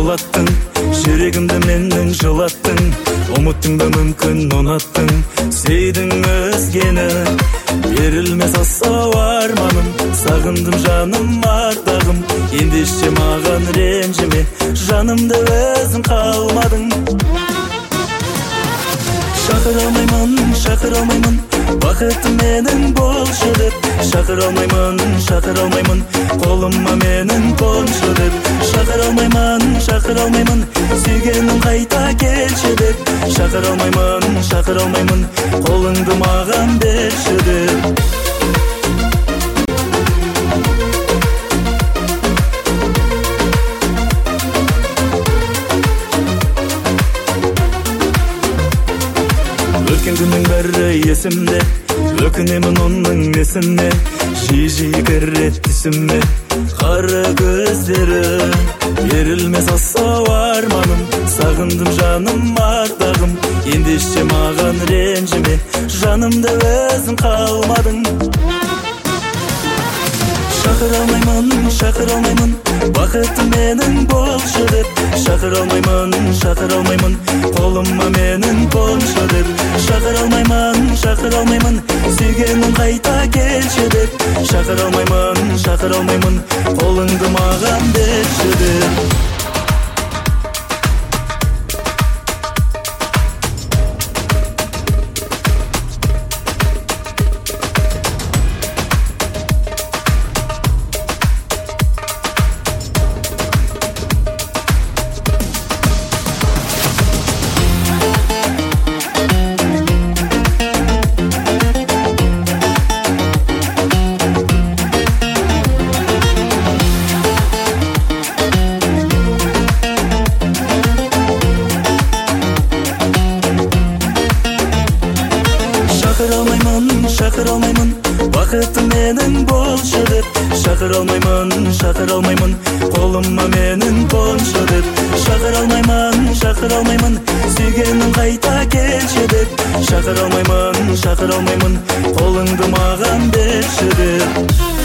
жылаттың, жүрегімді менің жылаттың, ұмыттың да мүмкін ұнаттың, сейдің өзгені. Берілмес асау арманым, сағындым жаным ардағым, ендеше маған ренжіме, жанымды өзің қалмадың. Шақыра алмаймын, бақытым менің болшы деп. Шақыра алмаймын, қолыма менің қоншы деп. Шақыра алмаймын, сүйгенім қайта келші деп. Шақыра алмаймын, қолыңды маған берші деп. Өткен күннің бәрі есімде, өкінемін оның несіне. Жиі кірет түсіме қара көздері. Берілмес асау арманым, сағындым жаным ардағым, ендеше маған ренжіме, жанымды өзің қалмадың. Шақыра алмаймын, бақытым менің болшы деп. Шақыра алмаймын, қолыма менің қоншы деп. Шақыра алмаймын, сүйгенім қайта келші деп. Шақыра алмаймын, қолыңды маған берші деп. Шақыра алмаймын, бақытым менің болшы деп. Шақыра алмаймын, қолыма менің қоншы деп. Шақыра алмаймын, сүйгенім қайта келші деп. Шақыра алмаймын, қолыңды маған берші деп.